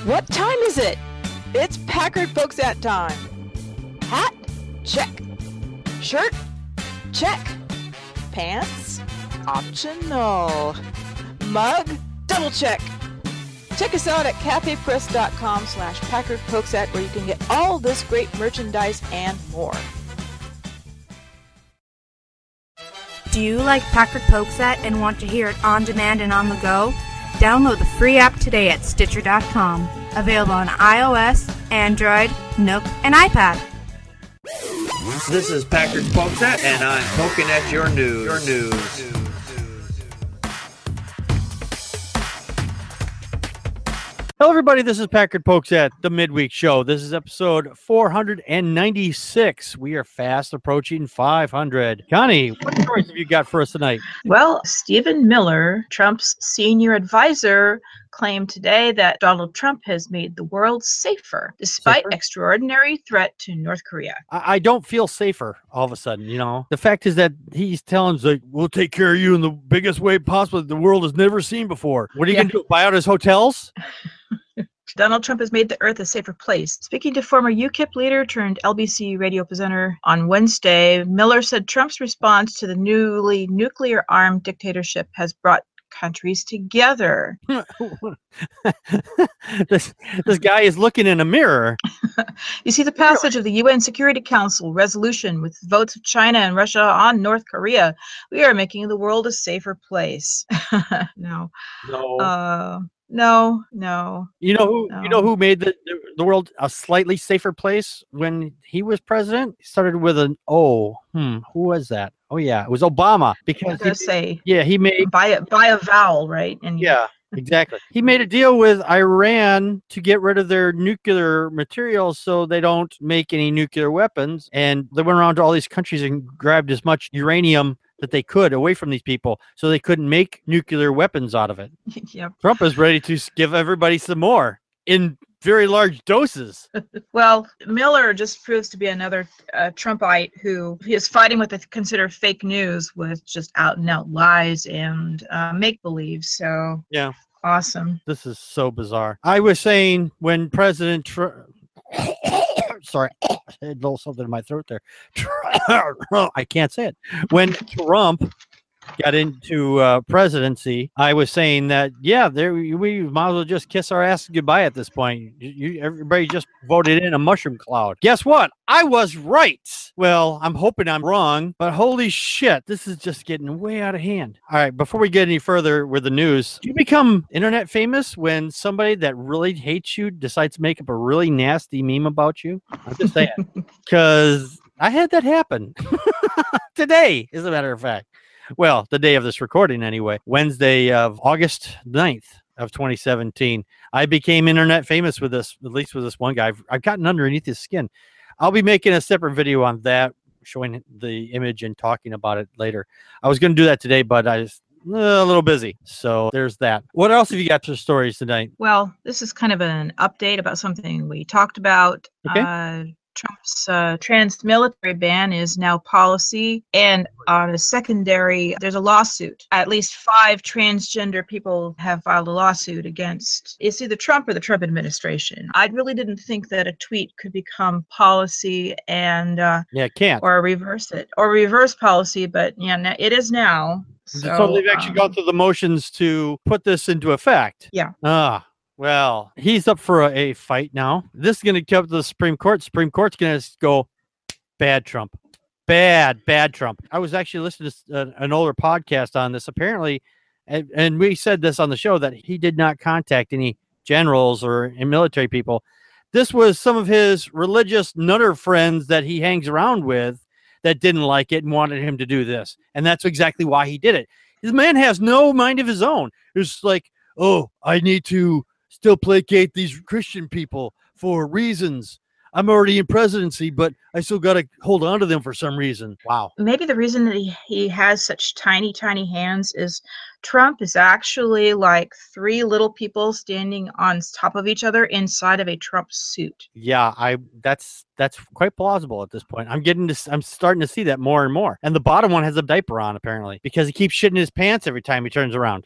What time is it? It's Packard Folks at time. Hat? Check. Shirt? Check. Pants? Optional. Mug? Double check. Check us out at cafepress.com/PackardPokesat where you can get all this great merchandise and more. Do you like Packard Pokesat and want to hear it on demand and on the go? Download the free app today at Stitcher.com. Available on iOS, Android, Nook, and iPad. This is Packard Pokesat, and I'm poking at your news. Hello, everybody. This is Packard Pokesat, the Midweek Show. This is episode 496. We are fast approaching 500. Connie, what stories have you got for us tonight? Well, Stephen Miller, Trump's senior advisor, claimed today that Donald Trump has made the world safer despite extraordinary threat to North Korea. I don't feel safer all of a sudden, you know. The fact is that he's telling us, like, we'll take care of you in the biggest way possible the world has never seen before. What are you going to do, buy out his hotels? Donald Trump has made the earth a safer place. Speaking to former UKIP leader turned LBC radio presenter on Wednesday, Miller said Trump's response to the newly nuclear-armed dictatorship has brought countries together. This guy is looking in a mirror. You see the passage of the UN Security Council resolution with votes of China and Russia on North Korea. We are making the world a safer place. No. No. You know who made the world a slightly safer place when he was president? He started with an O. Who was that? Oh yeah, it was Obama. Because he made by a vowel, right? And yeah, exactly. He made a deal with Iran to get rid of their nuclear materials so they don't make any nuclear weapons. And they went around to all these countries and grabbed as much uranium that they could away from these people so they couldn't make nuclear weapons out of it. Yep. Trump is ready to give everybody some more in very large doses. Well, Miller just proves to be another Trumpite who is fighting what they consider fake news with just out and out lies and make-believe. So yeah, awesome. This is so bizarre. I was saying when President Trump... Sorry, I had a little something in my throat there. I can't say it. When Trump got into presidency, I was saying that, yeah, we might as well just kiss our ass goodbye at this point. Everybody just voted in a mushroom cloud. Guess what? I was right. Well, I'm hoping I'm wrong, but holy shit, this is just getting way out of hand. All right, before we get any further with the news, do you become internet famous when somebody that really hates you decides to make up a really nasty meme about you? I'm just saying, because I had that happen today, as a matter of fact. Well, the day of this recording anyway, Wednesday of August 9th of 2017, I became internet famous with this, at least with this one guy. I've gotten underneath his skin. I'll be making a separate video on that, showing the image and talking about it later. I was going to do that today, but I was a little busy. So there's that. What else have you got for stories tonight? Well, this is kind of an update about something we talked about. Okay. Trump's trans military ban is now policy, and on a secondary, there's a lawsuit. At least 5 transgender people have filed a lawsuit against it's either Trump or the Trump administration. I really didn't think that a tweet could become policy and it can't, or reverse policy, but yeah, it is now. So they've actually gone through the motions to put this into effect. Yeah. Well, he's up for a fight now. This is going to come to the Supreme Court. Supreme Court's going to go, bad Trump. Bad Trump. I was actually listening to an older podcast on this. Apparently, and we said this on the show, that he did not contact any generals or military people. This was some of his religious nutter friends that he hangs around with that didn't like it and wanted him to do this. And that's exactly why he did it. This man has no mind of his own. It's like, oh, I need to still placate these Christian people for reasons. I'm already in presidency, but I still got to hold on to them for some reason. Wow. Maybe the reason that he has such tiny, tiny hands is Trump is actually like three little people standing on top of each other inside of a Trump suit. Yeah, that's quite plausible at this point. I'm starting to see that more and more. And the bottom one has a diaper on apparently because he keeps shitting his pants every time he turns around.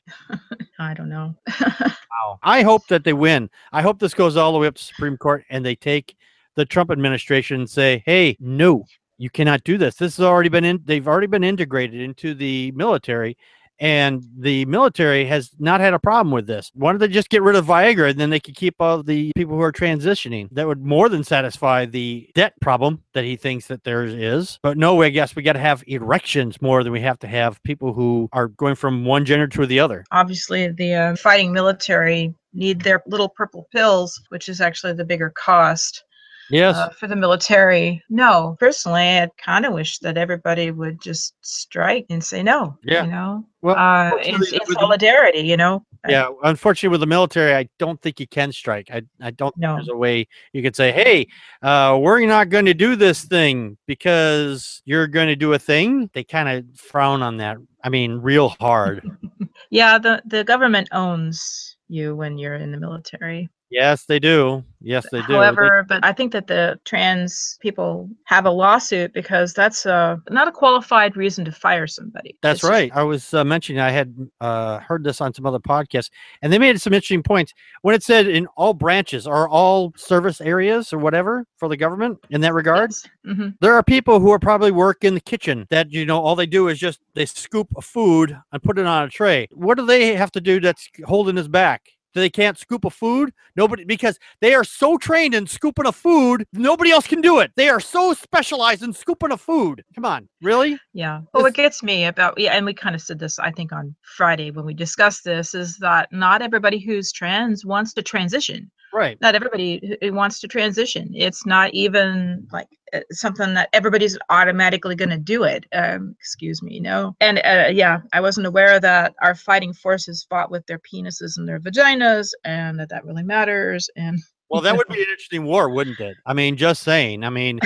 I don't know. Wow. I hope that they win. I hope this goes all the way up to Supreme Court and they take the Trump administration and say, "Hey, no, you cannot do this. This has already been they've already been integrated into the military." And the military has not had a problem with this. Why don't they just get rid of Viagra and then they could keep all the people who are transitioning? That would more than satisfy the debt problem that he thinks that there is. But no, I guess we got to have erections more than we have to have people who are going from one gender to the other. Obviously, the fighting military need their little purple pills, which is actually the bigger cost. Yes. For the military. No, personally, I kind of wish that everybody would just strike and say no. Yeah. You know, Well, it's solidarity. You know. Yeah. Unfortunately, with the military, I don't think you can strike. I don't think there's a way you could say, "Hey, we're not going to do this thing because you're going to do a thing." They kind of frown on that. I mean, real hard. Yeah, the government owns you when you're in the military. Yes, they do. Yes, they do. However, but I think that the trans people have a lawsuit because that's not a qualified reason to fire somebody. That's right. I was mentioning I had heard this on some other podcasts, and they made some interesting points when it said in all branches or all service areas or whatever for the government in that regard. Yes. Mm-hmm. There are people who are probably work in the kitchen that, you know, all they do is just they scoop a food and put it on a tray. What do they have to do that's holding us back? They can't scoop a food? Nobody, because they are so trained in scooping a food, nobody else can do it. They are so specialized in scooping a food. Come on, really? Yeah. Well, what gets me about, and we kind of said this, I think, on Friday when we discussed this, is that not everybody who's trans wants to transition. Right. Not everybody who wants to transition. It's not even like something that everybody's automatically going to do it. Excuse me, no. And yeah, I wasn't aware that our fighting forces fought with their penises and their vaginas, and that really matters. And well, that would be an interesting war, wouldn't it? I mean, just saying. I mean,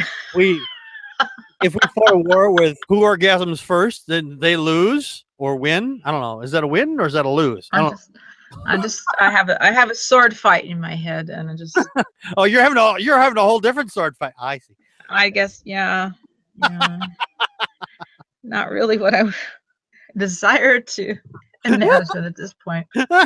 if we fought a war with who orgasms first, then they lose or win. I don't know. Is that a win or is that a lose? I have a sword fight in my head, and I just. Oh, you're having a whole different sword fight. I see. I guess, yeah. Not really what I desire to imagine at this point.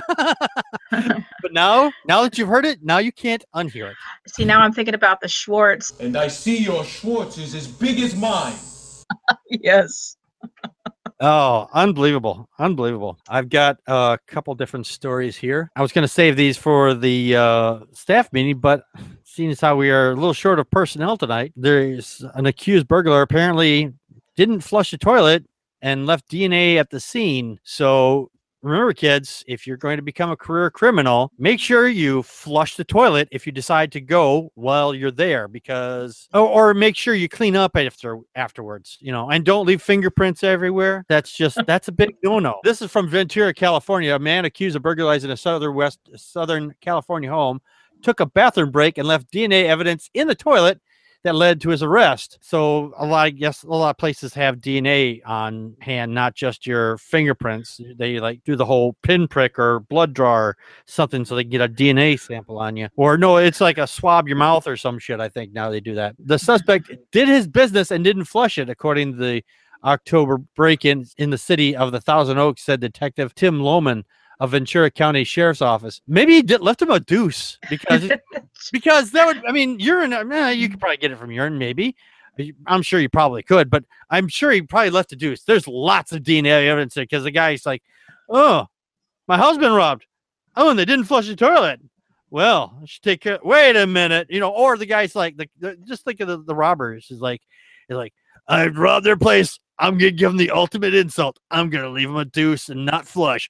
But now that you've heard it, now you can't unhear it. See, now I'm thinking about the Schwartz. And I see your Schwartz is as big as mine. Yes. Oh, unbelievable. Unbelievable. I've got a couple different stories here. I was going to save these for the staff meeting, but seeing as how we are a little short of personnel tonight, there's an accused burglar apparently didn't flush the toilet and left DNA at the scene. So remember, kids, if you're going to become a career criminal, make sure you flush the toilet if you decide to go while you're there, because or make sure you clean up afterwards, you know, and don't leave fingerprints everywhere. That's a big no-no. This is from Ventura, California. A man accused of burglarizing a Southern California home took a bathroom break and left DNA evidence in the toilet that led to his arrest. So a lot of places have DNA on hand, not just your fingerprints. They like do the whole pinprick or blood draw or something so they can get a DNA sample on you. Or no, it's like a swab your mouth or some shit. I think now they do that. The suspect did his business and didn't flush it, according to the October break-in in the city of the Thousand Oaks, said Detective Tim Lohman of Ventura County Sheriff's Office. Maybe he left him a deuce because that would, I mean, urine, you could probably get it from urine, maybe. I'm sure you probably could, but I'm sure he probably left a deuce. There's lots of DNA evidence there because the guy's like, oh, my house been robbed. Oh, and they didn't flush the toilet. Well, I should take care. Wait a minute, you know, or the guy's like, just think of the robbers. He's like, I've robbed their place. I'm going to give them the ultimate insult. I'm going to leave them a deuce and not flush.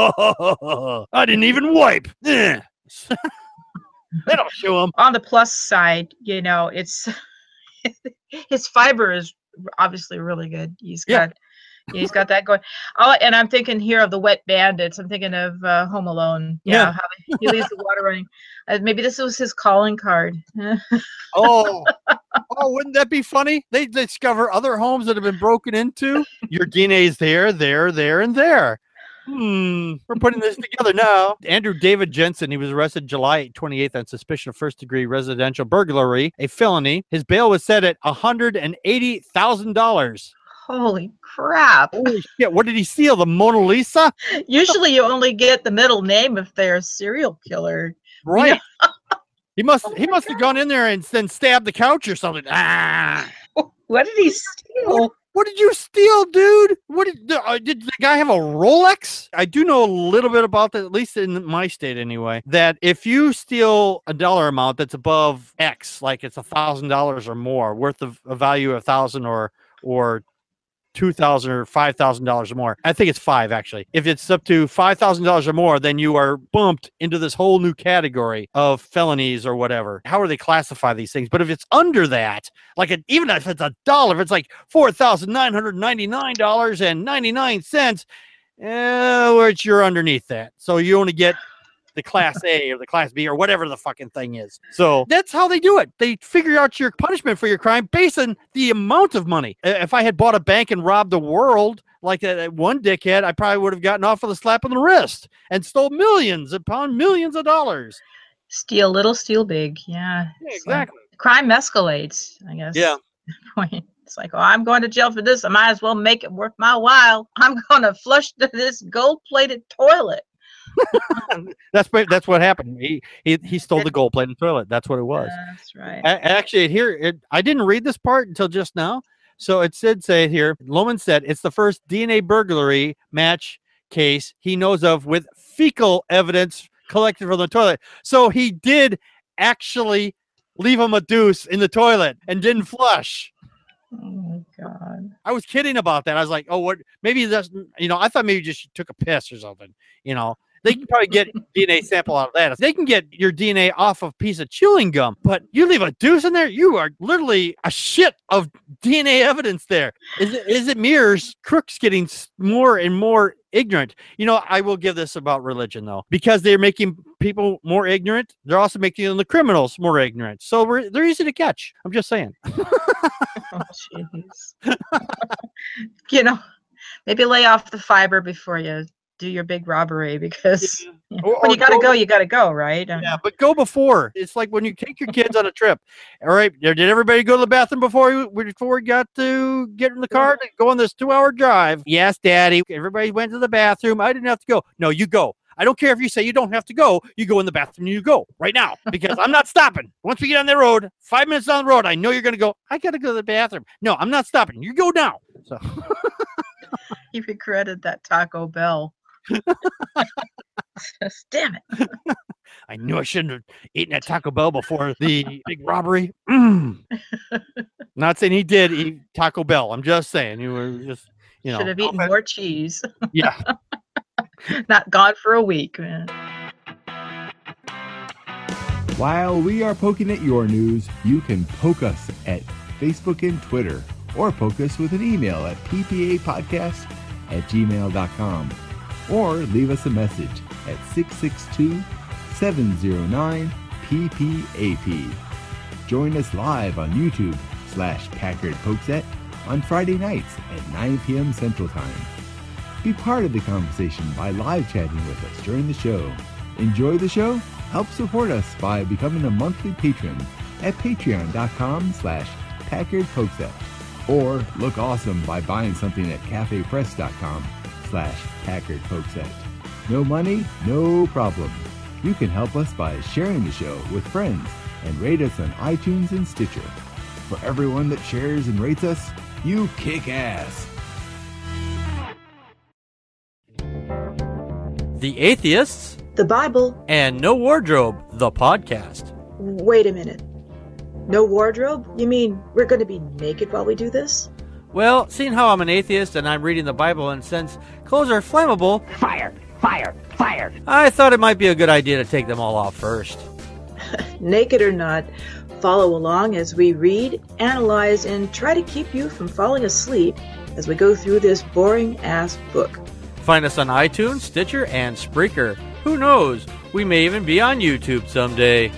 I didn't even wipe. They don't show them. On the plus side, you know, it's his fiber is obviously really good. He's got He's got that going. Oh, and I'm thinking here of the Wet Bandits. I'm thinking of Home Alone. Yeah. How he leaves the water running. Maybe this was his calling card. Oh, wouldn't that be funny? They discover other homes that have been broken into. Your DNA's there, and there. We're putting this together now. Andrew David Jensen, he was arrested July 28th on suspicion of first-degree residential burglary, a felony. His bail was set at $180,000. Holy crap. Holy shit, what did he steal? The Mona Lisa? Usually you only get the middle name if they're a serial killer. Right. He must have gone in there and then stabbed the couch or something. What did he steal? What did you steal, dude? Did the guy have a Rolex? I do know a little bit about that, at least in my state anyway, that if you steal a dollar amount that's above X, like it's $1,000 or more, worth of a value of $1,000 or $2,000 or $5,000 or more. I think it's $5,000 actually. If it's up to $5,000 or more, then you are bumped into this whole new category of felonies or whatever. How do they classify these things? But if it's under that, like even if it's $1, if it's like $4,999.99, which you're underneath that, so you only get the class A or the class B or whatever the fucking thing is. So that's how they do it. They figure out your punishment for your crime based on the amount of money. If I had bought a bank and robbed the world like that one dickhead, I probably would have gotten off with a slap on the wrist and stole millions upon millions of dollars. Steal little, steal big. Yeah, exactly. Like crime escalates, I guess. Yeah. Point. It's like, oh, I'm going to jail for this. I might as well make it worth my while. I'm going to flush this gold-plated toilet. That's what happened. He stole the gold-plated toilet. That's what it was. That's right. Actually, here I didn't read this part until just now. So it did say here, Lohman said it's the first DNA burglary match case he knows of with fecal evidence collected from the toilet. So he did actually leave him a deuce in the toilet and didn't flush. Oh my God. I was kidding about that. I was like, oh, what? Maybe that's, I thought maybe just took a piss or something, They can probably get DNA sample out of that. They can get your DNA off of a piece of chewing gum, but you leave a deuce in there, you are literally a shit of DNA evidence there. Is it me or is crooks getting more and more ignorant? I will give this about religion, though, because they're making people more ignorant. They're also making the criminals more ignorant. So they're easy to catch. I'm just saying. Oh, jeez. Maybe lay off the fiber before you do your big robbery, because when you gotta go, right? Yeah, but go before. It's like when you take your kids on a trip. All right, did everybody go to the bathroom before we got to get in the car to go on this 2-hour drive? Yes, Daddy. Everybody went to the bathroom. I didn't have to go. No, you go. I don't care if you say you don't have to go. You go in the bathroom. You go right now, because I'm not stopping. Once we get on the road, 5 minutes down the road, I know you're going to go, I got to go to the bathroom. No, I'm not stopping. You go now. So you regretted that Taco Bell. Damn it. I knew I shouldn't have eaten at Taco Bell before the big robbery. Not saying he did eat Taco Bell. I'm just saying you were just, should have eaten more cheese. Yeah. Not gone for a week, man. While we are poking at your news, you can poke us at Facebook and Twitter, or poke us with an email at ppapodcast@gmail.com, or leave us a message at 662-709-PPAP. Join us live on YouTube/Packard Pokesat on Friday nights at 9 p.m. Central Time. Be part of the conversation by live chatting with us during the show. Enjoy the show? Help support us by becoming a monthly patron at patreon.com/Packard Pokesat. Or look awesome by buying something at cafepress.com/Packard Pokesat. No money, no problem. You can help us by sharing the show with friends and rate us on iTunes and Stitcher. For everyone that shares and rates us, you kick ass. The Atheists, the Bible, and No Wardrobe, the podcast. Wait a minute. No wardrobe? You mean we're going to be naked while we do this? Well, seeing how I'm an atheist and I'm reading the Bible, and since clothes are flammable, fire, I thought it might be a good idea to take them all off first. Naked or not, follow along as we read, analyze, and try to keep you from falling asleep as we go through this boring-ass book. Find us on iTunes, Stitcher, and Spreaker. Who knows? We may even be on YouTube someday.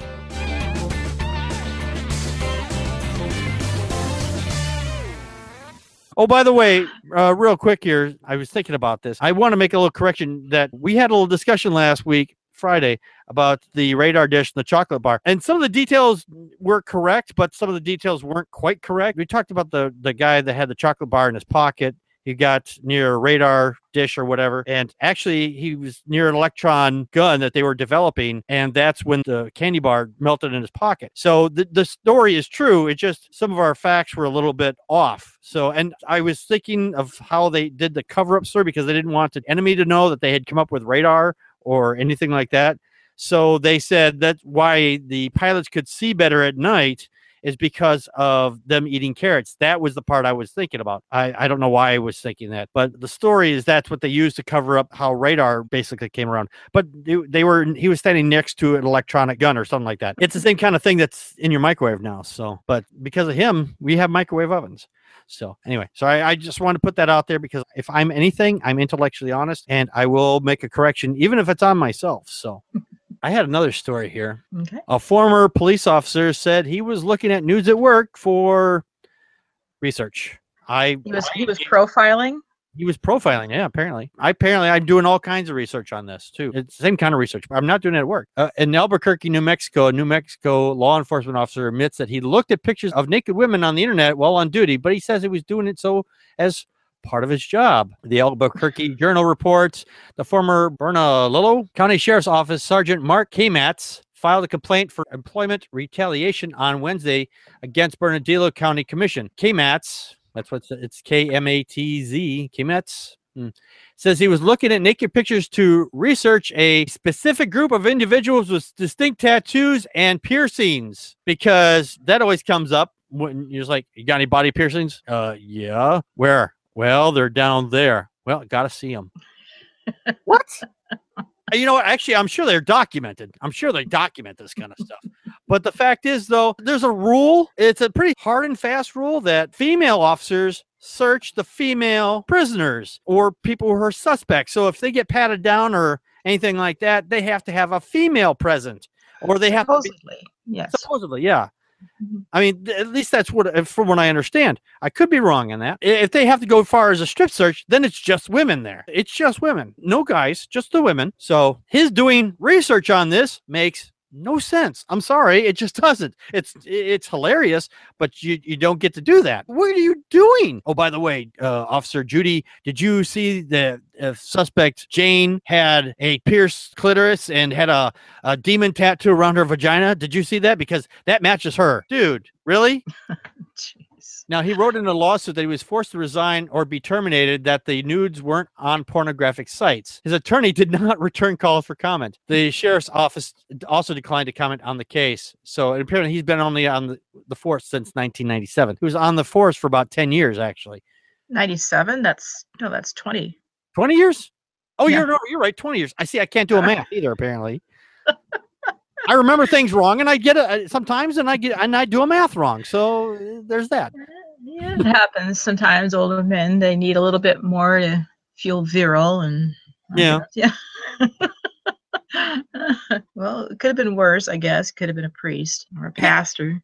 Oh, by the way, real quick here, I was thinking about this. I want to make a little correction that we had a little discussion last week, Friday, about the radar dish and the chocolate bar. And some of the details were correct, but some of the details weren't quite correct. We talked about the guy that had the chocolate bar in his pocket. He got near a radar dish or whatever. And actually, he was near an electron gun that they were developing. And that's when the candy bar melted in his pocket. So the story is true. It's just some of our facts were a little bit off. So, and I was thinking of how they did the cover-up story because they didn't want the enemy to know that they had come up with radar or anything like that. So they said that's why the pilots could see better at night is because of them eating carrots. That was the part I was thinking about. I don't know why I was thinking that, but the story is that's what they used to cover up how radar basically came around. But he was standing next to an electronic gun or something like that. It's the same kind of thing that's in your microwave now. So, but because of him, we have microwave ovens. So anyway, so I just want to put that out there because if I'm anything, I'm intellectually honest and I will make a correction, even if it's on myself. So I had another story here. Okay. A former police officer said he was looking at nudes at work for research. He was profiling. He was profiling, yeah, apparently. I'm doing all kinds of research on this, too. It's the same kind of research, but I'm not doing it at work. In Albuquerque, New Mexico, a New Mexico law enforcement officer admits that he looked at pictures of naked women on the internet while on duty, but he says he was doing it so as part of his job. The Albuquerque Journal reports the former Bernalillo County Sheriff's Office Sergeant Mark Kamatz filed a complaint for employment retaliation on Wednesday against Bernalillo County Commission. Kamatz, that's what it's K-M-A-T-Z, Kamatz, says he was looking at naked pictures to research a specific group of individuals with distinct tattoos and piercings, because that always comes up when you're just like, you got any body piercings? Yeah. Where? Well, they're down there. Well, got to see them. What? You know what? Actually, I'm sure they're documented. I'm sure they document this kind of stuff. But the fact is, though, there's a rule. It's a pretty hard and fast rule that female officers search the female prisoners or people who are suspects. So if they get patted down or anything like that, they have to have a female present, or they have supposedly. Yes. Supposedly, yeah. I mean, at least that's from what I understand. I could be wrong on that. If they have to go as far as a strip search, then it's just women there. It's just women. No guys, just the women. So his doing research on this makes no sense. I'm sorry. It just doesn't. It's hilarious, but you don't get to do that. What are you doing? Oh, by the way, Officer Judy, did you see the suspect Jane had a pierced clitoris and had a demon tattoo around her vagina? Did you see that? Because that matches her. Dude, really? Now, he wrote in a lawsuit that he was forced to resign or be terminated, that the nudes weren't on pornographic sites. His attorney did not return calls for comment. The sheriff's office also declined to comment on the case. So apparently he's been only on the force since 1997. He was on the force for about 10 years, actually. 97? That's 20. 20 years? Oh, yeah. You're right. 20 years. I see. I can't do a math either, apparently. I remember things wrong, and I get it sometimes, and I do a math wrong. So there's that. Yeah, it happens sometimes. Older men, they need a little bit more to feel virile, and yeah. Well, it could have been worse, I guess. Could have been a priest or a pastor.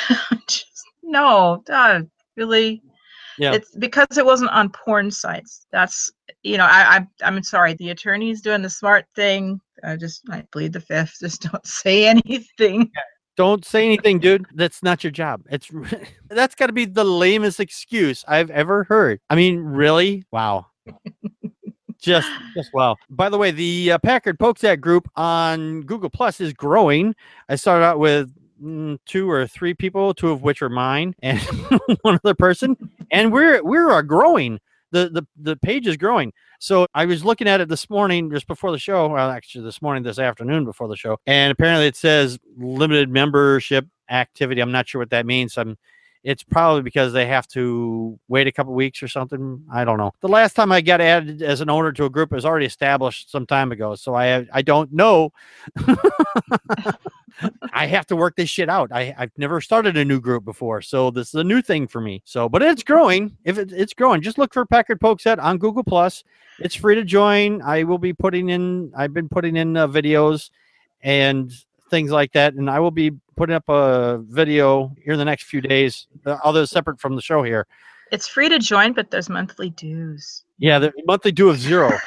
Really. Yeah. It's because it wasn't on porn sites. That's, I'm sorry. The attorney's doing the smart thing. I plead the fifth. Just don't say anything. Don't say anything, dude. That's not your job. That's got to be the lamest excuse I've ever heard. I mean, really? Wow. just wow. By the way, the Packard Pokesat group on Google Plus is growing. I started out with 2 or 3 people, 2 of which are mine and one other person, and we're growing. The page is growing. So I was looking at it this morning, just before the show. Well, actually, this afternoon before the show, and apparently it says limited membership activity. I'm not sure what that means. It's probably because they have to wait a couple weeks or something. I don't know. The last time I got added as an owner to a group was already established some time ago, so I don't know. I I have to work this shit out. I've never started a new group before, so this is a new thing for me. So, but it's growing. If it's growing, just look for Packard Polkset on Google Plus. It's free to join. I've been putting in videos and things like that, and I will be putting up a video here in the next few days, although separate from the show here. It's free to join, but there's monthly dues. Yeah, the monthly due of $0.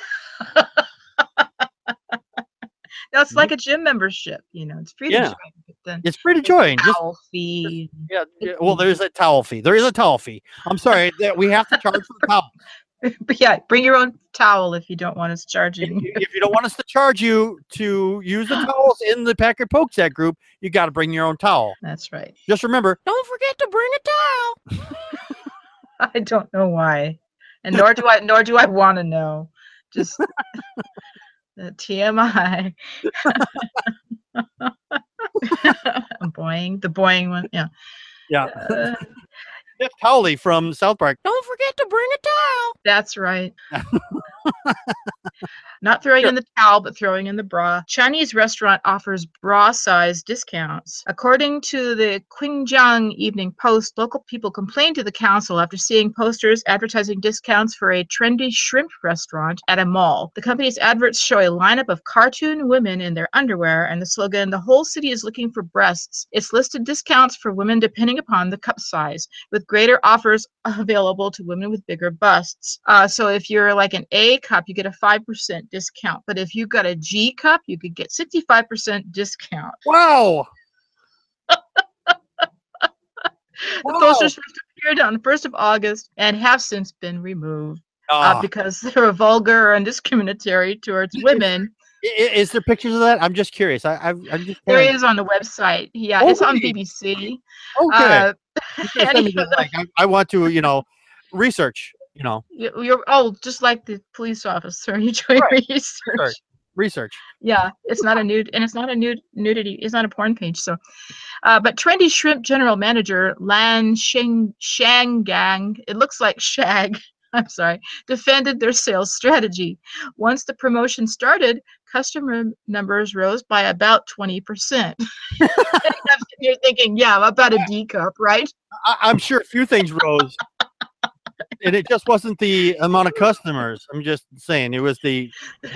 No, it's like a gym membership. It's free to join. But then It's free to join. towel fee. Yeah. Well, there's a towel fee. There is a towel fee. I'm sorry that we have to charge for the towel. But yeah, bring your own towel if you don't want us charging. If you don't want us to charge you to use the towels in the Packard Polkset group, you got to bring your own towel. That's right. Just remember, Don't forget to bring a towel. I don't know why, and nor do I want to know. Just the TMI. The boing one. Yeah. yeah. Jeff Cowley from South Park. Don't forget to bring a towel. That's right. Not throwing in the towel, but throwing in the bra. Chinese restaurant offers bra size discounts. According to the Qingjiang Evening Post, local people complained to the council after seeing posters advertising discounts for a trendy shrimp restaurant at a mall. The company's adverts show a lineup of cartoon women in their underwear and the slogan, "The whole city is looking for breasts." It's listed discounts for women depending upon the cup size, with greater offers available to women with bigger busts. So if you're like an A cup, you get a 5% discount. But if you got a G cup, you could get 65% discount. Wow. The posters first appeared on the 1st of August and have since been removed because they were vulgar and discriminatory towards women. Is there pictures of that? I'm just curious. I'm just there is on the website. Yeah, it's on BBC. Okay. Like, I want to, research. You're just like the police officer. You join research. Yeah, it's not a nude, and it's not a nudity. It's not a porn page. So, but Trendy Shrimp general manager Lan Shangang, it looks like shag. I'm sorry, defended their sales strategy. Once the promotion started, customer numbers rose by about 20%. You're thinking, yeah, about a D cup, right? I'm sure a few things rose. And it just wasn't the amount of customers. I'm just saying it was the.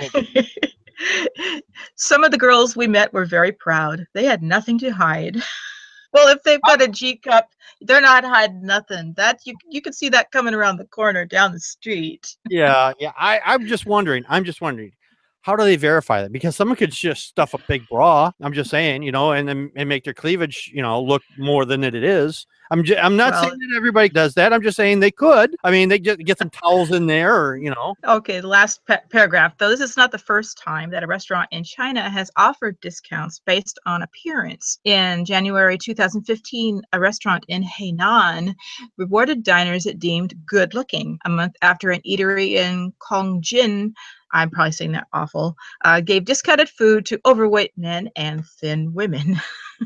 Some of the girls we met were very proud. They had nothing to hide. Well, if they've got a G cup, they're not hiding nothing. That you can see that coming around the corner down the street. Yeah. I'm just wondering. How do they verify that? Because someone could just stuff a big bra. I'm just saying, and make their cleavage, look more than it is. I'm not saying that everybody does that. I'm just saying they could. I mean, they just get some towels in there, Okay, the last paragraph, though. This is not the first time that a restaurant in China has offered discounts based on appearance. In January 2015, a restaurant in Hainan rewarded diners it deemed good looking. A month after, an eatery in Kongjin, I'm probably saying that awful, gave discounted food to overweight men and thin women.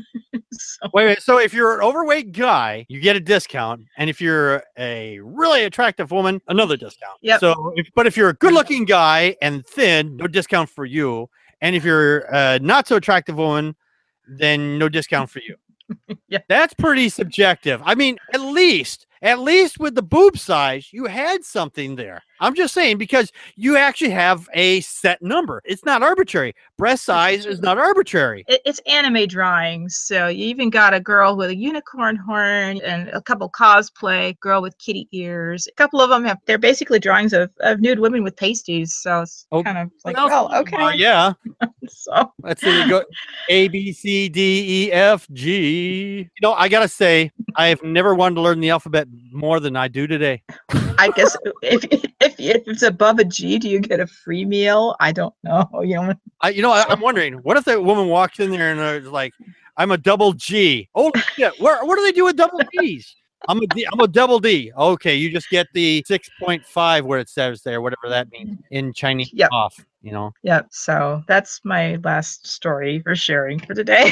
Wait. So if you're an overweight guy, you get a discount. And if you're a really attractive woman, another discount. Yep. So, if you're a good looking guy and thin, no discount for you. And if you're a not so attractive woman, then no discount for you. Yeah. That's pretty subjective. I mean, at least with the boob size, you had something there. I'm just saying, because you actually have a set number. It's not arbitrary. Breast size is not arbitrary. It's anime drawings. So you even got a girl with a unicorn horn and a couple cosplay, girl with kitty ears. A couple of them they're basically drawings of nude women with pasties. So it's kind of like, okay. Yeah. So let's see. You go A, B, C, D, E, F, G. I got to say, I have never wanted to learn the alphabet more than I do today. I guess if it's above a G, do you get a free meal? I don't know. I'm wondering, what if that woman walks in there and is like, "I'm a double G." Oh shit! What do they do with double Ds? I'm a double D. Okay, you just get the 6.5 where it says there, whatever that means in Chinese. Yep. Off. Yep. So that's my last story for sharing for today.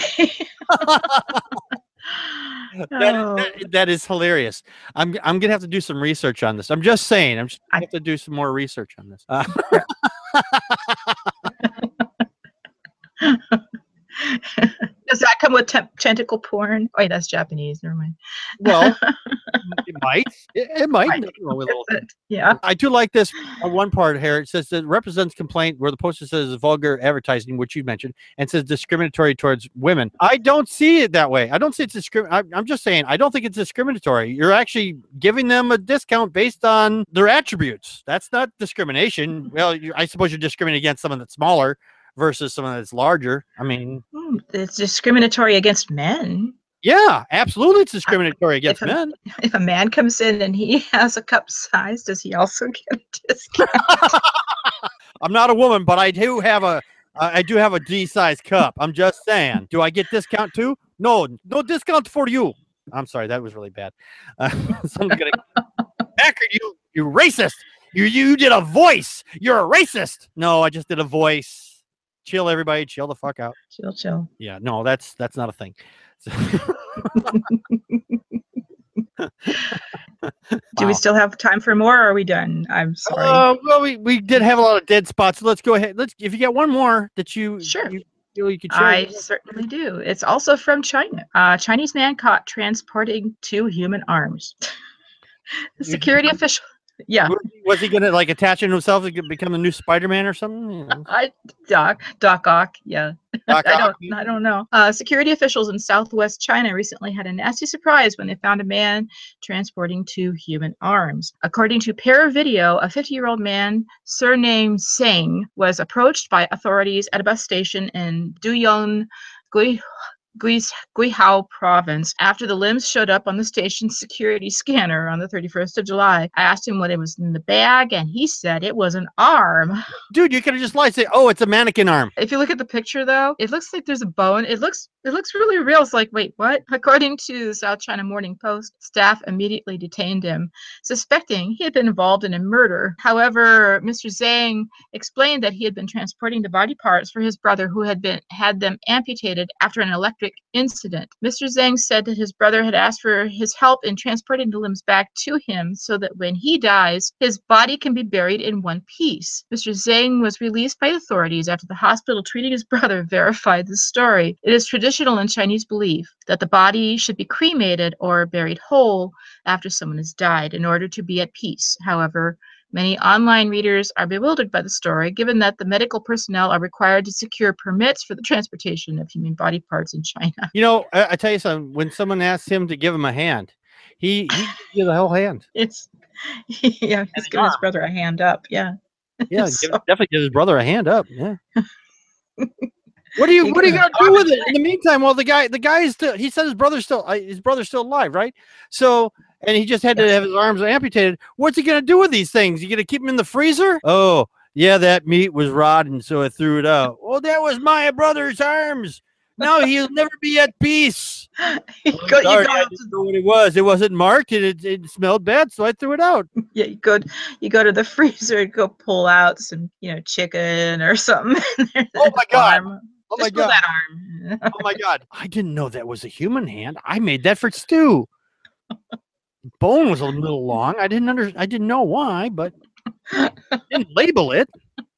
That is hilarious. I'm gonna have to do some research on this. I'm just saying. I have to do some more research on this. Does that come with tentacle porn? Oh, wait, that's Japanese. Never mind. Well, it might. It might. Right. Nothing wrong with a little- Yeah. I do like this one part here. It says that represents complaint where the poster says vulgar advertising, which you mentioned, and says discriminatory towards women. I don't see it that way. I don't see it's discriminatory. I'm just saying, I don't think it's discriminatory. You're actually giving them a discount based on their attributes. That's not discrimination. Well, I suppose you're discriminating against someone that's smaller versus someone that's larger. I mean, It's discriminatory against men. yeah, absolutely. It's discriminatory against men. If a man comes in and he has a cup size, does he also get a discount? I'm not a woman, but I do have a D-size cup. I'm just saying. Do I get discount too? No discount for you. I'm sorry, that was really bad. Someone's gonna Packard, you racist. You did a voice. You're a racist. No, I just did a voice. Chill, everybody. Chill the fuck out. Chill. Yeah, no, that's not a thing. Do we still have time for more, or are we done? I'm sorry. Well, we did have a lot of dead spots. Let's go ahead. If you get one more that you Sure. you feel you could share. I certainly do. It's also from China. Chinese man caught transporting 2 human arms. The security official. Yeah. Was he gonna like attach it himself to become the new Spider-Man or something? You know? Doc Ock. Yeah. Doc Ock. I don't know. Security officials in southwest China recently had a nasty surprise when they found a man transporting 2 human arms. According to Para Video, a 50-year-old man surnamed Singh was approached by authorities at a bus station in Duyong, Guihao province after the limbs showed up on the station's security scanner on the 31st of July. I asked him what it was in the bag, and he said it was an arm. Dude, you could have just lied and say, "Oh, it's a mannequin arm." If you look at the picture, though, it looks like there's a bone. It looks really real. It's like, wait, what? According to the South China Morning Post, staff immediately detained him, suspecting he had been involved in a murder. However, Mr. Zhang explained that he had been transporting the body parts for his brother, who had them amputated after an electric incident. Mr. Zhang said that his brother had asked for his help in transporting the limbs back to him so that when he dies, his body can be buried in one piece. Mr. Zhang was released by authorities after the hospital treating his brother verified the story. It is traditional in Chinese belief that the body should be cremated or buried whole after someone has died in order to be at peace. However, many online readers are bewildered by the story, given that the medical personnel are required to secure permits for the transportation of human body parts in China. You know, I tell you something. When someone asks him to give him a hand, he gives you the whole hand. He's giving his brother a hand up. Yeah. Yeah, definitely give his brother a hand up. Yeah. What are you gonna do with it in the meantime? Well, the guy is still. He said his brother's still alive, right? So, and he just had to have his arms amputated. What's he gonna do with these things? You gonna keep them in the freezer? Oh, yeah, that meat was rotten, so I threw it out. Well, that was my brother's arms. No, he'll never be at peace. I didn't know what it was. It wasn't marked, and it smelled bad, so I threw it out. Yeah, you go to the freezer and go pull out some, chicken or something. Oh my God. Oh my Just pull God. that arm. Oh my God. I didn't know that was a human hand. I made that for stew. Bone was a little long. I didn't know why, but didn't label it.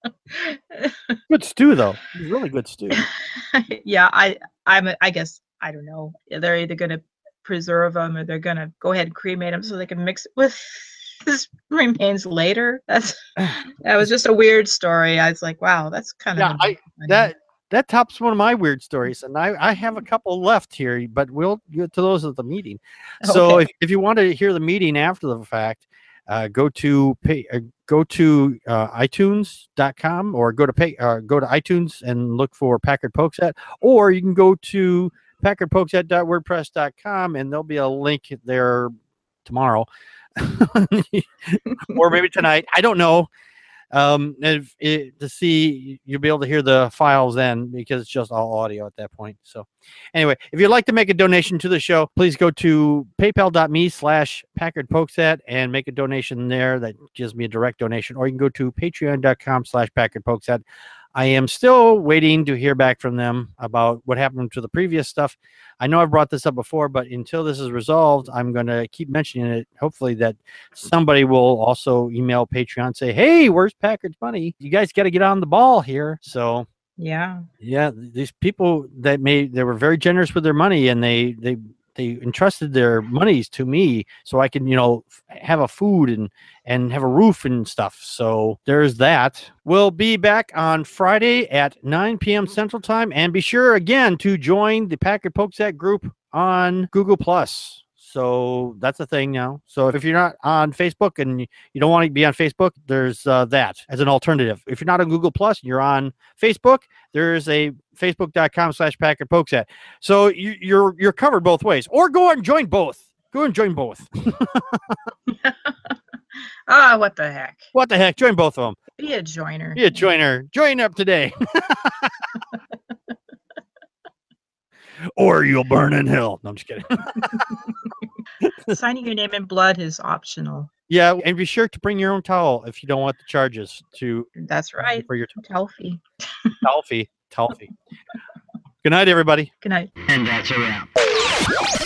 Good stew though. Really good stew. Yeah, I guess I don't know. They're either going to preserve them or they're going to go ahead and cremate them so they can mix it with his remains later. That was just a weird story. I was like, wow, that's kind of that tops one of my weird stories, and I have a couple left here, but we'll get to those at the meeting. So if you want to hear the meeting after the fact, go to iTunes.com or go to iTunes and look for Packard Pokesat, or you can go to packardpokesat.wordpress.com and there'll be a link there tomorrow or maybe tonight. I don't know. To see, you'll be able to hear the files then, because it's just all audio at that point. So anyway, if you'd like to make a donation to the show, please go to paypal.me/PackardPokesat and make a donation there. That gives me a direct donation, or you can go to patreon.com/PackardPokesat. I am still waiting to hear back from them about what happened to the previous stuff. I know I've brought this up before, but until this is resolved, I'm going to keep mentioning it. Hopefully that somebody will also email Patreon and say, hey, where's Packard's money? You guys got to get on the ball here. So Yeah. Yeah, these people they were very generous with their money, and they entrusted their monies to me so I can, have a food and have a roof and stuff. So there's that. We'll be back on Friday at 9 p.m. Central Time, and be sure again to join the Packard Pokesat group on Google Plus. So that's a thing now. So if you're not on Facebook and you don't want to be on Facebook, there's that as an alternative. If you're not on Google Plus and you're on Facebook, there's a facebook.com/Packard Pokesat. So you're covered both ways. Or go and join both. Go and join both. What the heck? What the heck? Join both of them. Be a joiner. Be a joiner. Join up today. Or you'll burn in hell. No, I'm just kidding. Signing your name in blood is optional. Yeah, and be sure to bring your own towel if you don't want the charges to. That's right. For your towel fee. Towel fee. Good night, everybody. Good night. And that's a wrap.